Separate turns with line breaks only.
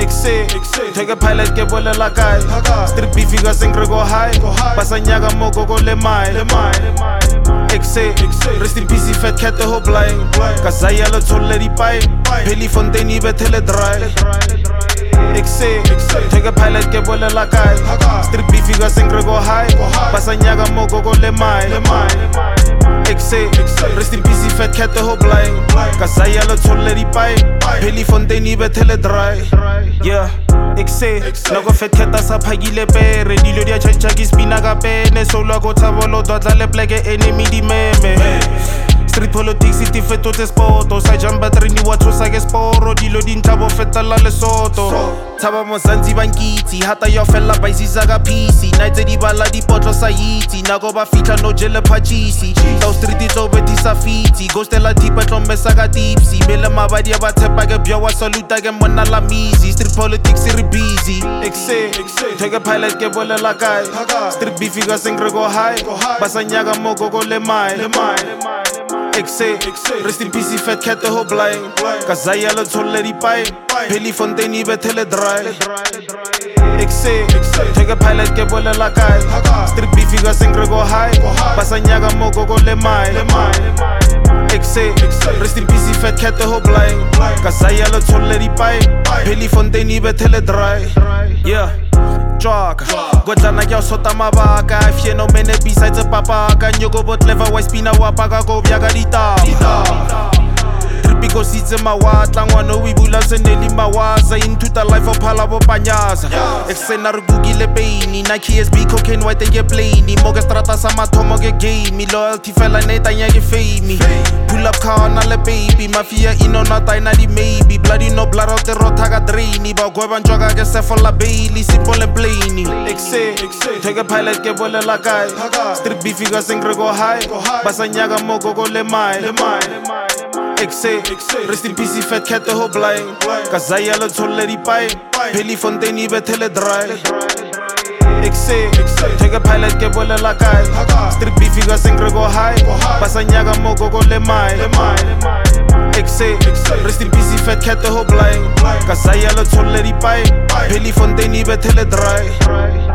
Take a pilot ke bolela kae Street beef ka seng re go high Basa nyaga moko go le mai Rest in peace fat cat the whole blind Ka zaya le tsolle di pipe Peli fontaine bethele dry Take a pilot ke bolela kae Street beef ka seng re go high Basa nyaga moko go le mai Rest in peace fat cat the whole blind Ka zaya le tsolle di pipe Peli fontaine bethele dry Yeah Nako fat cat a sa phagile pere Dilo di a chancha ke spina ka pene Solo go thabolo dotla le pleke enemy di meme Street politics iti fetotse spoto Sa jamba trini wa thusa ke sporo Dilo di ntlabo fetala le soto Thaba mo Zanzi bankitsi Hata yo fella ba isisa ka PC Nights di bala di potlo sa yitsi Nako ba fitla no jele pachisi Tau street itlo beti sa fiti Ghostela tipa tlomesa ka tipsy Mele mabadi ba tshepa ke bya wa saluta ke mona la mizi Street politics iri busy Take a pilot ke bolela kae Street beef ka seng re go high Basa nyaga moko go le mai Rest in peace fat cat the whole blind Ka zaya le tsolle di pipe Peli fontaine bethele dry Take a pilot ke bolela kae Street beef ka seng re go high Basa nyaga moko go le mai Rest in peace fat cat the whole blind Ka zaya le tsolle di pipe Peli fontaine bethele dry Yeah Go tlana ke a sota mabaka Fieno mene besides a papaka Nyoko bo clever wa spina wa paka Go bya ka ditaba Trippy go sitse mawatla Ngwana o ibula seneli mawaza Into the life of phala bo panyaza Exena re gugile paini Nike SB cocaine white ke plaini Moke strata sa mathomo ke game Loyalty fela netanya ke fame Pull up car na le baby Mafia ino na taina di maybe Bloody no blood out the rota ka drainy Ba gweba njoka ke sefola Bailey Simple and plainy Take a pilot ke bolela kae Street beef ka seng re go high Basa nyaga moko go le mai Rest in peace fat cat the whole blind Ka zaya le tsolle di pipe Peli fontaine bethele dry Take a pilot ke bolela kae Street beef ka seng re go high Basa nyaga moko go le mai Rest in peace fat cat the whole blind Ka zaya le tsolle di pipe Peli fontaine bethele dry